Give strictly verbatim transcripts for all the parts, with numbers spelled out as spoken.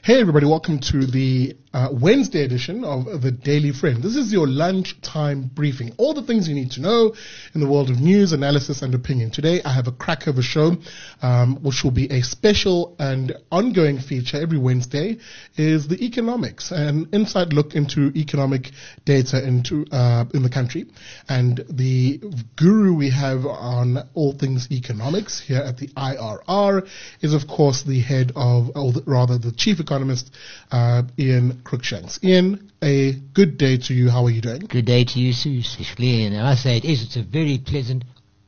Hey everybody, welcome to the uh, Wednesday edition of the Daily Friend. This is your lunchtime briefing. All the things you need to know in the world of news, analysis and opinion. Today I have a crack of a show, um, which will be a special and ongoing feature every Wednesday, is the economics, an inside look into economic data into uh, in the country. And the guru we have on all things economics here at the I R R is of course the head of, or the, rather the chief economist, uh, Ian Cruikshanks. Ian, a good day to you. How are you doing? Good day to you, Sue. And I say it is. It's a very pleasant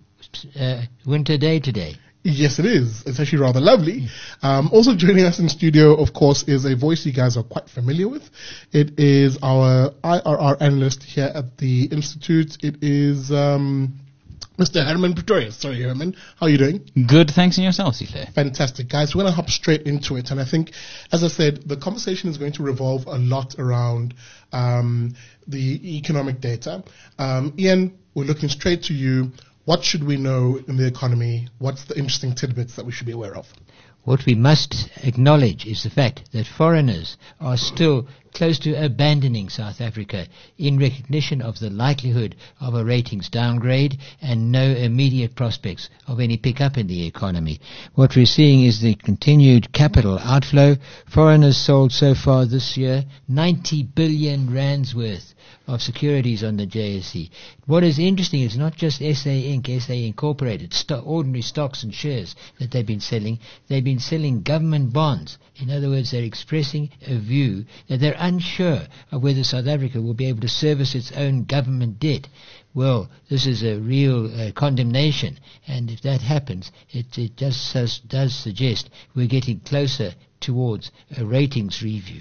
uh, winter day today. Yes, it is. It's actually rather lovely. Um, also joining us in studio, of course, is a voice you guys are quite familiar with. It is our I R R analyst here at the Institute. It is um, Mister Herman Pretorius. Sorry, Herman. How are you doing? Good, thanks, and yourself, Sihle? Fantastic, guys. We're going to hop straight into it. And I think, as I said, the conversation is going to revolve a lot around um, the economic data. Um, Ian, we're looking straight to you. What should we know in the economy? What's the interesting tidbits that we should be aware of? What we must acknowledge is the fact that foreigners are still close to abandoning South Africa in recognition of the likelihood of a ratings downgrade and no immediate prospects of any pickup in the economy. What we're seeing is the continued capital outflow. Foreigners sold so far this year ninety billion rands worth of securities on the J S E. What is interesting is not just S A Incorporated, S A Incorporated, sto- ordinary stocks and shares that they've been selling. They've been selling government bonds. In other words, they're expressing a view that they're unsure of whether South Africa will be able to service its own government debt. Well, this is a real uh, condemnation, and if that happens, it, it just does, does suggest we're getting closer towards a ratings review.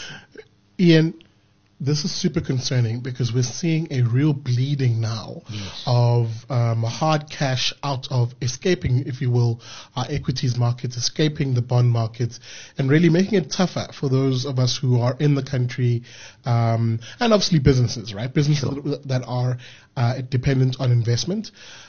Ian, this is super concerning because we're seeing a real bleeding now yes. of um, hard cash out of escaping, if you will, our equities markets, escaping the bond markets, and really making it tougher for those of us who are in the country, um, and obviously businesses, right? Businesses Sure. that are uh, dependent on investment.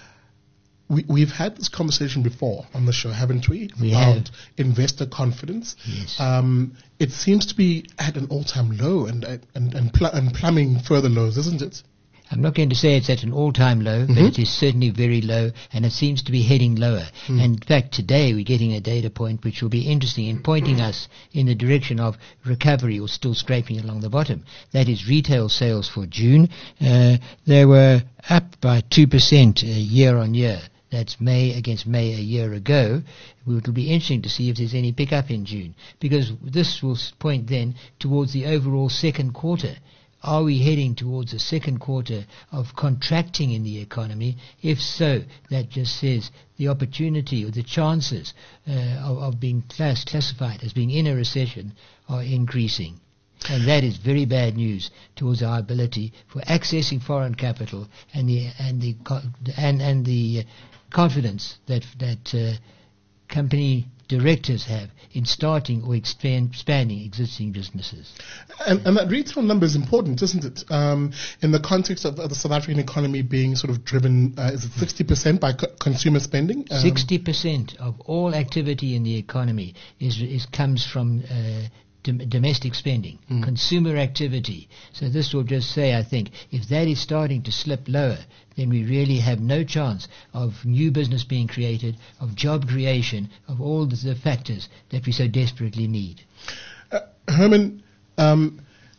We, we've had this conversation before on the show, haven't we? We About have. investor confidence. Yes. Um, it seems to be at an all-time low and and and, pl- and plumbing further lows, isn't it? I'm not going to say it's at an all-time low, Mm-hmm. but it is certainly very low, and it seems to be heading lower. Mm. And in fact, today we're getting a data point which will be interesting in pointing us in the direction of recovery or still scraping along the bottom. That is retail sales for June. Uh, they were up by two percent uh, year on year. That's May against May a year ago. It will be interesting to see if there's any pickup in June, because this will point then towards the overall second quarter. Are we heading towards a second quarter of contracting in the economy? If so, that just says the opportunity or the chances uh, of, of being class, classified as being in a recession are increasing. And that is very bad news towards our ability for accessing foreign capital and the and the and and the confidence that that uh, company directors have in starting or expand, expanding existing businesses. And, and that retail number is important, isn't it? Um, in the context of the South African economy being sort of driven, uh, is it sixty percent by co- consumer spending? Um, Sixty percent of all activity in the economy is is comes from uh, dom- domestic spending, Mm. consumer activity. So this will just say, I think, if that is starting to slip lower, then we really have no chance of new business being created, of job creation, of all the, the factors that we so desperately need. Uh, Herman, um,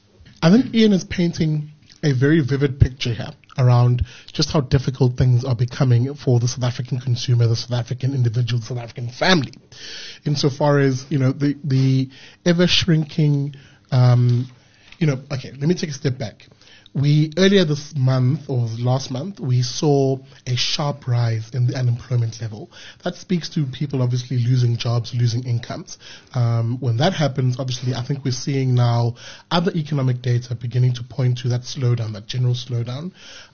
I think Ian is painting a very vivid picture here around just how difficult things are becoming for the South African consumer, the South African individual, the South African family, insofar as, you know, the, the ever shrinking, um, you know, okay, let me take a step back. We, earlier this month or last month, we saw a sharp rise in the unemployment level. That speaks to people obviously losing jobs, losing incomes. Um, when that happens, obviously, I think we're seeing now other economic data beginning to point to that slowdown, that general slowdown.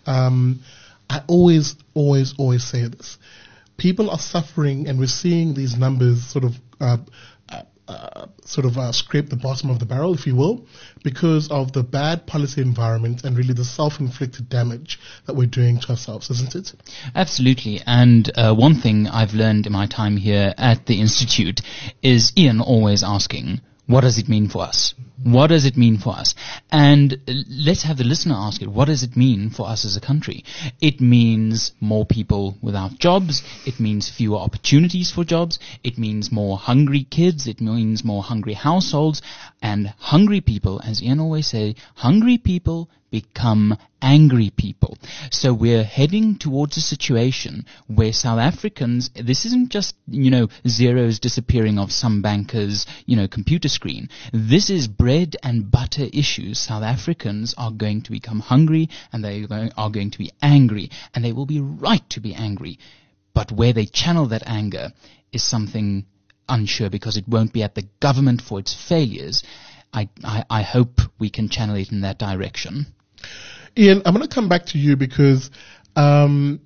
Um, I always, always, always say this. People are suffering, and we're seeing these numbers sort of uh, uh, uh, sort of uh, scrape the bottom of the barrel, if you will, because of the bad policy environment and really the self-inflicted damage that we're doing to ourselves, isn't it? Absolutely. And uh, one thing I've learned in my time here at the Institute is Ian always asking, what does it mean for us? What does it mean for us? And uh, let's have the listener ask it, what does it mean for us as a country? It means more people without jobs. It means fewer opportunities for jobs. It means more hungry kids. It means more hungry households. And hungry people, as Ian always say, hungry people become angry people. So we're heading towards a situation where South Africans, this isn't just, you know, zeros disappearing off some banker's, you know, computer screen. This is bread and butter issues. South Africans are going to become hungry, and they are going to be angry, and they will be right to be angry. But where they channel that anger is something unsure, because it won't be at the government for its failures. I, I, I hope we can channel it in that direction. Ian, I'm going to come back to you because, um,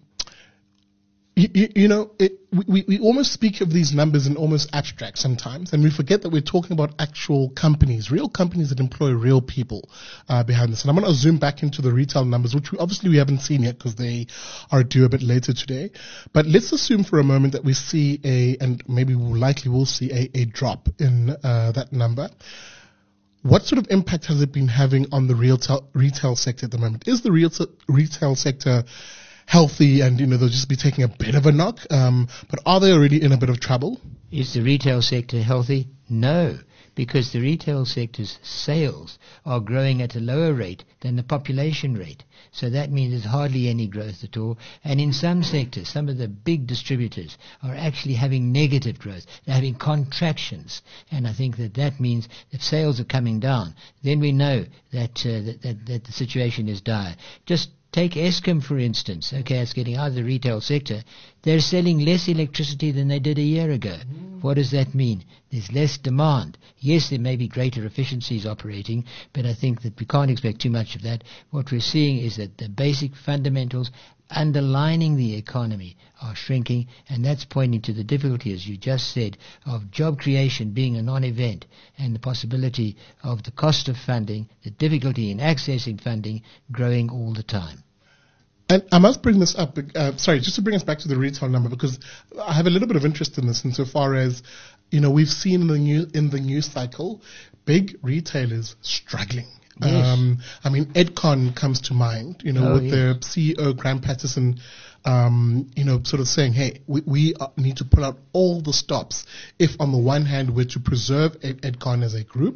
you, you, you know, it, we, we almost speak of these numbers in almost abstract sometimes, and we forget that we're talking about actual companies, real companies that employ real people uh, behind this. And I'm going to zoom back into the retail numbers, which we, obviously we haven't seen yet because they are due a bit later today. But let's assume for a moment that we see a, and maybe we likely will see a, a drop in uh, that number. What sort of impact has it been having on the retail retail sector at the moment? Is the retail retail sector healthy, and you know they'll just be taking a bit of a knock? Um, but are they already in a bit of trouble? Is the retail sector healthy? No, because the retail sector's sales are growing at a lower rate than the population rate. So that means there's hardly any growth at all. And in some sectors, some of the big distributors are actually having negative growth. They're having contractions. And I think that that means if sales are coming down, then we know that, uh, that, that, that the situation is dire. Just take Eskom, for instance. Okay, it's getting out of the retail sector. They're selling less electricity than they did a year ago. Mm. What does that mean? There's less demand. Yes, there may be greater efficiencies operating, but I think that we can't expect too much of that. What we're seeing is that the basic fundamentals underlining the economy are shrinking, and that's pointing to the difficulty, as you just said, of job creation being a non-event, and the possibility of the cost of funding, the difficulty in accessing funding, growing all the time. And I must bring this up, uh, sorry, just to bring us back to the retail number, because I have a little bit of interest in this insofar as, you know, we've seen in the new, in the news cycle, big retailers struggling. Yes. Um, I mean, Edcon comes to mind, you know, oh, with yes. their C E O, Graham Patterson, um, you know, sort of saying, hey, we, we uh, need to pull out all the stops if on the one hand we're to preserve Ed- Edcon as a group,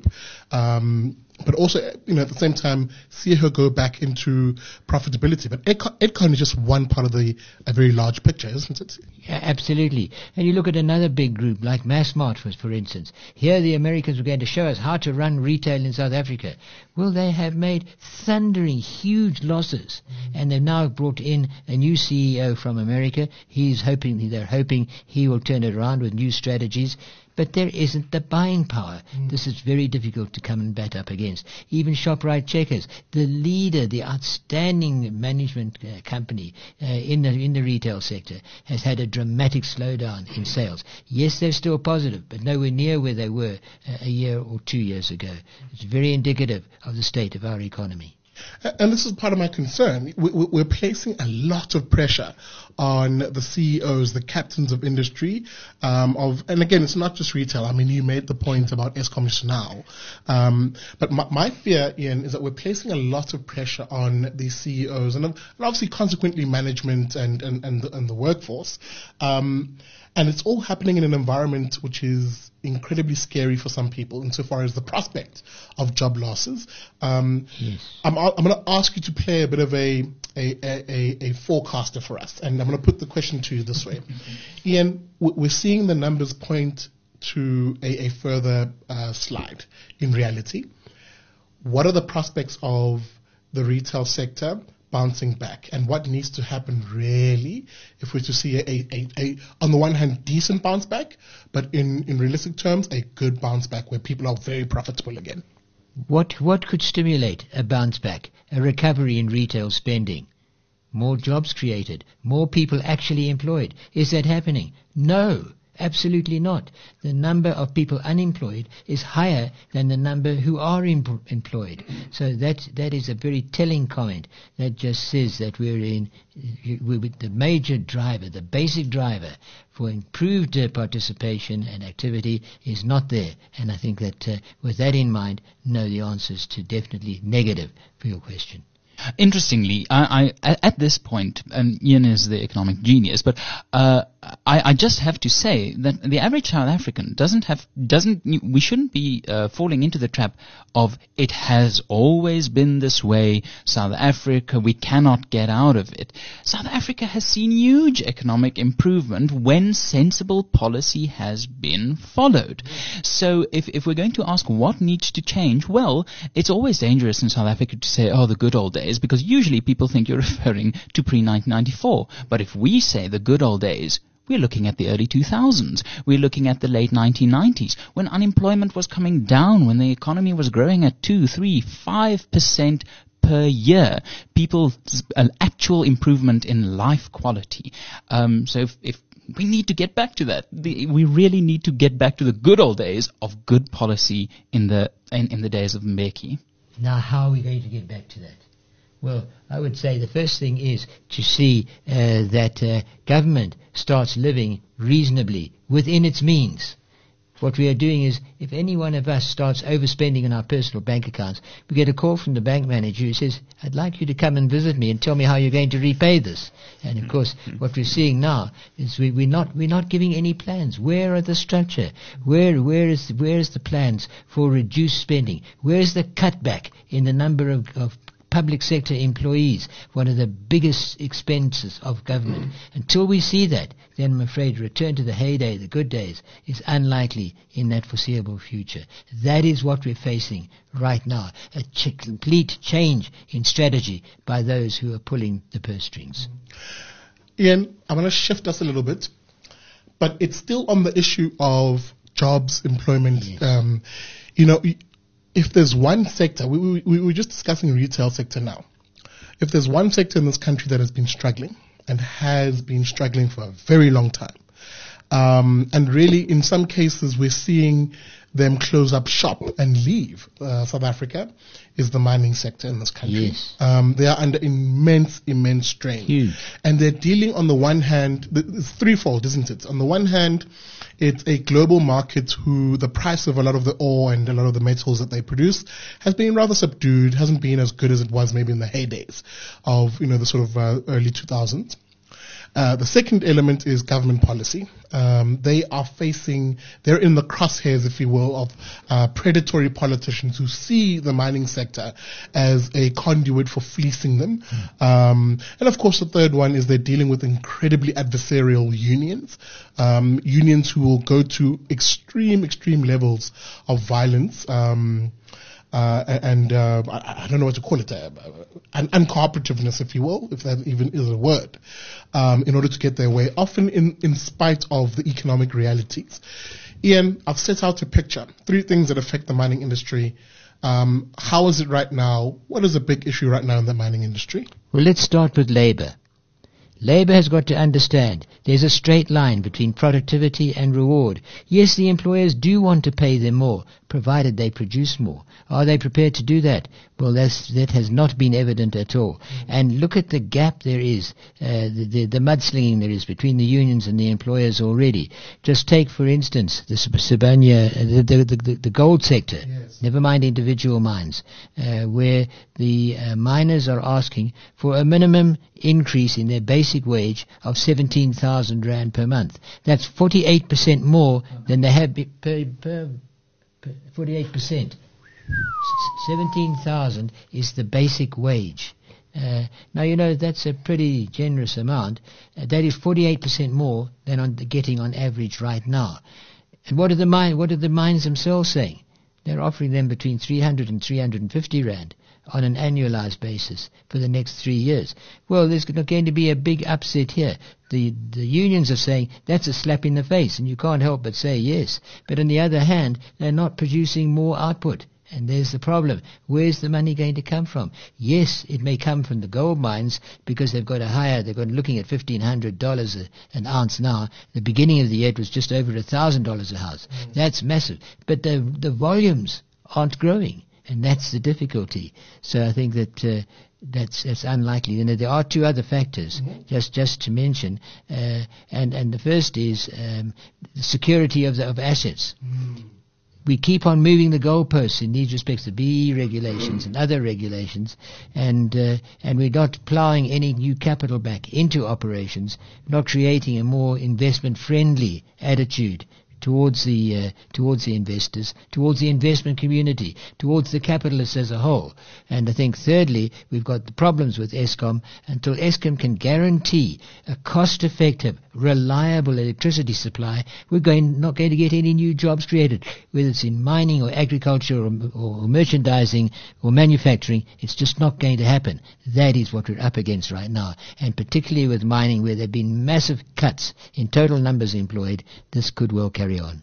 um, but also, you know, at the same time, see her go back into profitability. But Edcon, Edcon is just one part of the a very large picture, isn't it? Yeah, absolutely. And you look at another big group like Massmart, for, for instance. Here the Americans were going to show us how to run retail in South Africa. Well, they have made thundering, huge losses. Mm-hmm. And they've now brought in a new C E O from America. He's hoping, they're hoping he will turn it around with new strategies. But there isn't the buying power. Mm. This is very difficult to come and bat up against. Even ShopRite Checkers, the leader, the outstanding management uh, company uh, in the in the retail sector, has had a dramatic slowdown in sales. Yes, they're still positive, but nowhere near where they were uh, a year or two years ago. It's very indicative of the state of our economy. And this is part of my concern. We're placing a lot of pressure on the C E Os, the captains of industry, um, of, and again, it's not just retail. I mean, you made the point about Eskom just now. Um, but my, my fear, Ian, is that we're placing a lot of pressure on the C E Os and, and obviously consequently management and, and, and, the, and the workforce. Um, And it's all happening in an environment which is incredibly scary for some people insofar as the prospect of job losses. Um, yes. I'm, I'm going to ask you to play a bit of a, a, a, a forecaster for us. And I'm going to put the question to you this way. Ian, we're seeing the numbers point to a, a further uh, slide in reality. What are the prospects of the retail sector bouncing back, and what needs to happen really if we're to see a, a, a, a on the one hand decent bounce back, but in, in realistic terms a good bounce back where people are very profitable again? What what could stimulate a bounce back, a recovery in retail spending? More jobs created, more people actually employed. Is that happening? No. Absolutely not. The number of people unemployed is higher than the number who are em- employed. So that that is a very telling comment that just says that we're in we're the major driver, the basic driver for improved uh, participation and activity is not there. And I think that uh, with that in mind, no, the answer is to definitely negative for your question. Interestingly, I, I, at this point, and Ian is the economic genius, but uh, I, I just have to say that the average South African doesn't have, doesn't, we shouldn't be uh, falling into the trap of it has always been this way, South Africa, we cannot get out of it. South Africa has seen huge economic improvement when sensible policy has been followed. So if, if we're going to ask what needs to change, well, it's always dangerous in South Africa to say, oh, the good old days, because usually people think you're referring to pre nineteen ninety-four. But if we say the good old days, we're looking at the early two thousands. We're looking at the late nineteen nineties, when unemployment was coming down, when the economy was growing at two, three, five percent per year. People's an actual improvement in life quality. Um, so if, if we need to get back to that. The, we really need to get back to the good old days of good policy in the in, in the days of Mbeki. Now, how are we going to get back to that? Well, I would say the first thing is to see uh, that uh, government starts living reasonably within its means. What we are doing is, if any one of us starts overspending in our personal bank accounts, we get a call from the bank manager who says, I'd like you to come and visit me and tell me how you're going to repay this. And of course, what we're seeing now is we, we're not we're not giving any plans. Where are the structure? Where where is where is the plans for reduced spending? Where is the cutback in the number of, of public sector employees, one of the biggest expenses of government? Until we see that, then I'm afraid return to the heyday, the good days, is unlikely in that foreseeable future. That is what we're facing right now, a ch- complete change in strategy by those who are pulling the purse strings. Ian, I want to shift us a little bit, but it's still on the issue of jobs, employment. Yes. Um, you know, if there's one sector, we, we, we were just discussing the retail sector now. If there's one sector in this country that has been struggling and has been struggling for a very long time, um, and really in some cases we're seeing them close up shop and leave uh, South Africa, is the mining sector in this country. Yes. Um, they are under immense, immense strain. Huge. And they're dealing on the one hand, it's threefold, isn't it? On the one hand, it's a global market who the price of a lot of the ore and a lot of the metals that they produce has been rather subdued, hasn't been as good as it was maybe in the heydays of, you know, the sort of uh, early two thousands. Uh, the second element is government policy. Um, they are facing, they're in the crosshairs, if you will, of uh, predatory politicians who see the mining sector as a conduit for fleecing them. Mm. Um, and of course, the third one is they're dealing with incredibly adversarial unions, um, unions who will go to extreme, extreme levels of violence. Um, Uh, and uh, I, I don't know what to call it, uh, un- uncooperativeness, if you will, if that even is a word, um, in order to get their way, often in, in spite of the economic realities. Ian, I've set out a picture, three things that affect the mining industry. Um, how is it right now? What is a big issue right now in the mining industry? Well, let's start with labor. Labour has got to understand there's a straight line between productivity and reward. Yes, the employers do want to pay them more, provided they produce more. Are they prepared to do that? Well, that's, that has not been evident at all. And look at the gap there is, uh, the, the, the mudslinging there is between the unions and the employers already. Just take, for instance, the Sibanye, uh, the, the, the, the gold sector, yes. Never mind individual mines, uh, where the uh, miners are asking for a minimum increase in their basic wage of seventeen thousand rand per month. That's forty-eight percent more than they have be- per, per, per forty-eight percent. seventeen thousand is the basic wage. Uh, now, you know, that's a pretty generous amount. Uh, that is forty-eight percent more than on the getting on average right now. And what are the mine, what are the mines themselves saying? They're offering them between three hundred and three hundred fifty rand on an annualized basis for the next three years. Well, there's going to be a big upset here. The the unions are saying that's a slap in the face, and you can't help but say yes. But on the other hand, they're not producing more output. And there's the problem. Where's the money going to come from? Yes, it may come from the gold mines because they've got a higher, they've got looking at fifteen hundred dollars an ounce now. The beginning of the year it was just over one thousand dollars a ounce. Mm. That's massive. But the, the volumes aren't growing, and that's the difficulty. So I think that uh, that's, that's unlikely. You know, there are two other factors, mm-hmm. just just to mention, uh, and, and the first is um, the security of, the, of assets. Mm. We keep on moving the goalposts in these respects, the B E regulations and other regulations, and uh, and we're not ploughing any new capital back into operations, not creating a more investment-friendly attitude towards the uh, towards the investors, towards the investment community, towards the capitalists as a whole. And I think thirdly, we've got the problems with Eskom. Until Eskom can guarantee a cost-effective, reliable electricity supply, we're going not going to get any new jobs created, whether it's in mining or agriculture or, or merchandising or manufacturing. It's just not going to happen. That is what we're up against right now, and particularly with mining, where there have been massive cuts in total numbers employed. This could well carry on.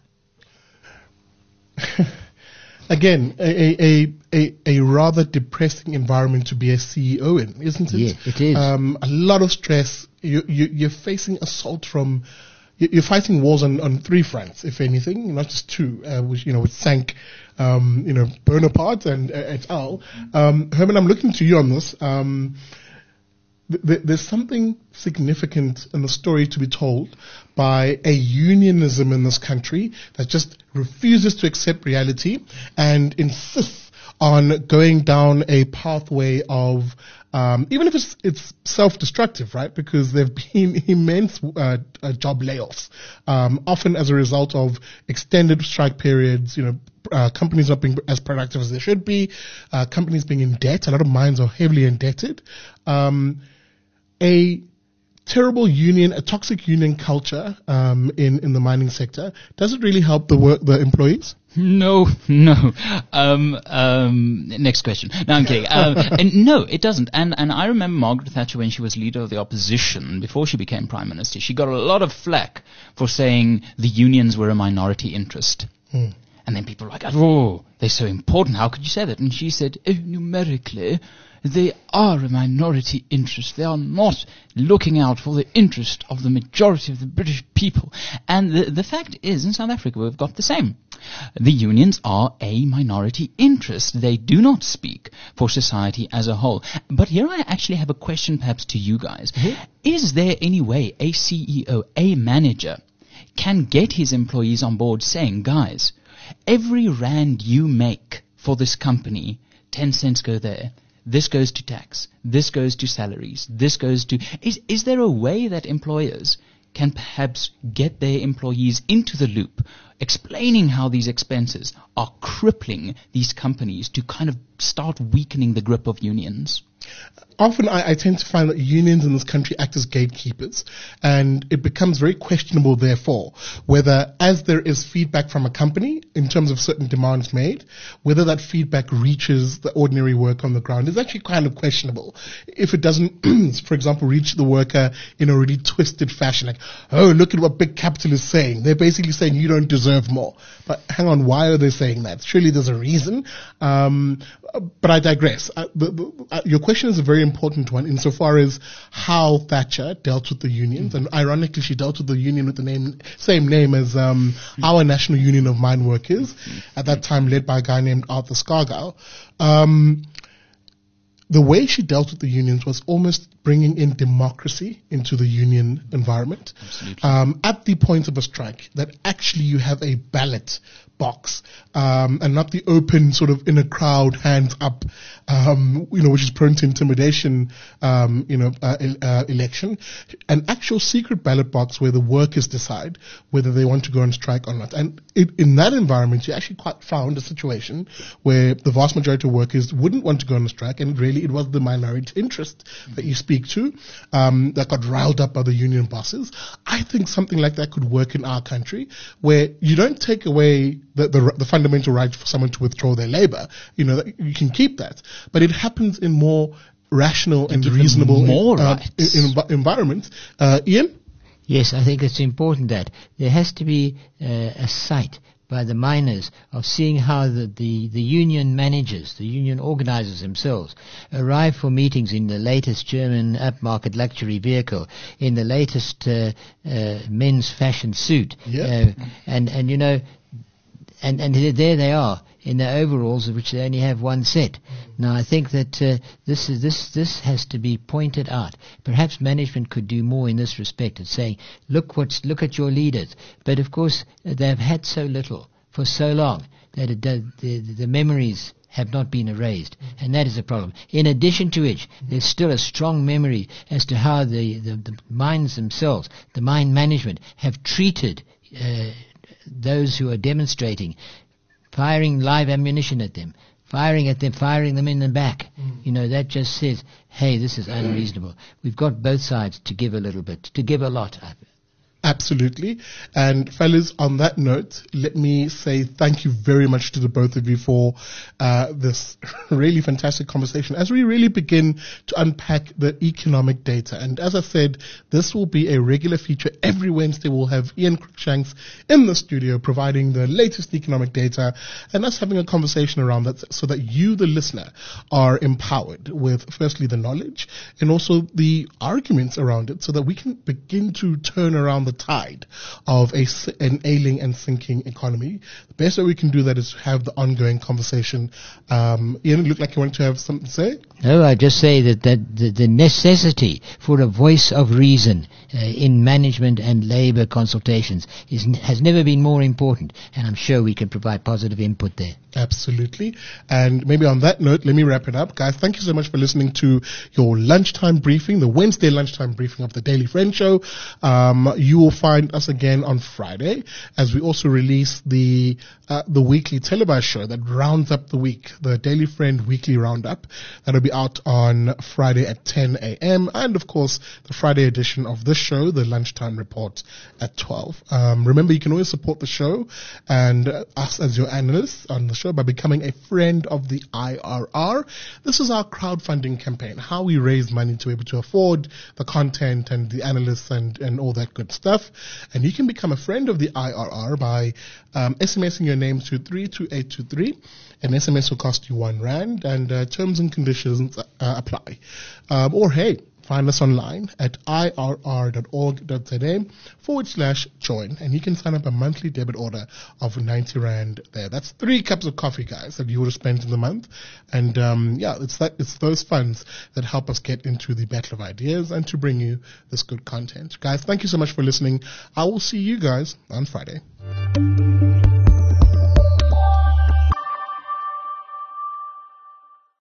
Again, a, a a a rather depressing environment to be a C E O in, isn't it? Yeah, it is. Um, a lot of stress. You, you you're facing assault from. You're fighting wars on, on three fronts, if anything, not just two, uh, which you know, which sank, um, you know, Bonaparte and uh, et al. Um, Herman, I'm looking to you on this. Um, There's something significant in the story to be told by a unionism in this country that just refuses to accept reality and insists on going down a pathway of, um, even if it's, it's self-destructive, right? Because there have been immense uh, uh, job layoffs, um, often as a result of extended strike periods, you know, Uh, companies not being as productive as they should be, uh, companies being in debt. A lot of mines are heavily indebted. Um, a terrible union, a toxic union culture um, in in the mining sector. Does it really help the work, the employees? No, no. Um, um, next question. No, I'm kidding. Um, and no, it doesn't. And and I remember Margaret Thatcher, when she was leader of the opposition before she became prime minister, she got a lot of flack for saying the unions were a minority interest. Hmm. And then people were like, oh, they're so important. How could you say that? And she said, oh, numerically, they are a minority interest. They are not looking out for the interest of the majority of the British people. And the, the fact is, in South Africa, we've got the same. The unions are a minority interest. They do not speak for society as a whole. But here I actually have a question perhaps to you guys. Mm-hmm. Is there any way a C E O, a manager, can get his employees on board saying, guys, every rand you make for this company, ten cents go there. This goes to tax. This goes to salaries. This goes to... Is, is there a way that employers can perhaps get their employees into the loop, explaining how these expenses are crippling these companies to kind of start weakening the grip of unions? Often I, I tend to find that unions in this country act as gatekeepers, and it becomes very questionable, therefore, whether as there is feedback from a company in terms of certain demands made, whether that feedback reaches the ordinary worker on the ground is actually kind of questionable. If it doesn't, for example, reach the worker in a really twisted fashion, like, oh, look at what big capital is saying. They're basically saying you don't deserve more. But hang on, why are they saying that? Surely there's a reason. Um, but I digress. Uh, the, the, uh, your question is a very important one insofar as how Thatcher dealt with the unions, mm-hmm. and ironically she dealt with the union with the name, same name as um, mm-hmm. our National Union of Mine Workers, mm-hmm. at that time led by a guy named Arthur Scargill. Um, the way she dealt with the unions was almost bringing in democracy into the union environment. Um, at the point of a strike, that actually you have a ballot box, um, and not the open sort of in a crowd, hands up, um, you know, which is prone to intimidation, um, you know, uh, uh, election. An actual secret ballot box where the workers decide whether they want to go on strike or not. And it, in that environment, you actually quite found a situation where the vast majority of workers wouldn't want to go on a strike, and really it was the minority interest that you speak to, um, that got riled up by the union bosses. I think something like that could work in our country, where you don't take away the, the, the fundamental right for someone to withdraw their labor. You know, you can keep that, but it happens in more rational and reasonable more uh, in, in environments. Uh, Ian? Yes, I think it's important that there has to be uh, a sight by the miners of seeing how the, the, the union managers, the union organizers themselves, arrive for meetings in the latest German upmarket luxury vehicle, in the latest uh, uh, men's fashion suit. Yeah. Uh, and, and, you know, and, and there they are in their overalls, of which they only have one set. Now, I think that uh, this is this this has to be pointed out. Perhaps management could do more in this respect of saying, look what's look at your leaders. But of course, they've had so little for so long that it does, the the memories have not been erased, and that is a problem. In addition to which, there's still a strong memory as to how the the, the mines themselves, the mine management, have treated uh, those who are demonstrating, firing live ammunition at them, firing at them, firing them in the back. Mm. You know, that just says, hey, this is unreasonable. We've got both sides to give a little bit, to give a lot. Absolutely. And fellas, on that note, let me say thank you very much to the both of you for uh, this really fantastic conversation as we really begin to unpack the economic data. And as I said, this will be a regular feature. Every Wednesday we'll have Ian Cruikshanks in the studio providing the latest economic data and us having a conversation around that so that you, the listener, are empowered with firstly the knowledge and also the arguments around it so that we can begin to turn around the tide of a, an ailing and sinking economy. The best way we can do that is to have the ongoing conversation. Um, Ian, it looked like you wanted to have something to say? No, I just say that, that the, the necessity for a voice of reason uh, in management and labor consultations is, has never been more important, and I'm sure we can provide positive input there. Absolutely. And maybe on that note, let me wrap it up. Guys, thank you so much for listening to your lunchtime briefing, the Wednesday lunchtime briefing of the Daily Friend Show. Um, you will find us again on Friday as we also release the uh, the weekly televised show that rounds up the week, the Daily Friend Weekly Roundup. That'll be out on Friday at ten a.m. and of course the Friday edition of this show, the Lunchtime Report at twelve. Um, remember, you can always support the show and uh, us as your analysts on the show by becoming a friend of the I R R. This is our crowdfunding campaign, how we raise money to be able to afford the content and the analysts and, and all that good stuff. And you can become a friend of the I R R by um, SMSing your name to three two eight two three. An S M S will cost you one rand, and uh, terms and conditions uh, apply. Um, or hey, find us online at irr.org.za forward slash join, and you can sign up a monthly debit order of ninety rand there. That's three cups of coffee, guys, that you would have spent in the month. And um, yeah, it's that it's those funds that help us get into the battle of ideas and to bring you this good content. Guys, thank you so much for listening. I will see you guys on Friday.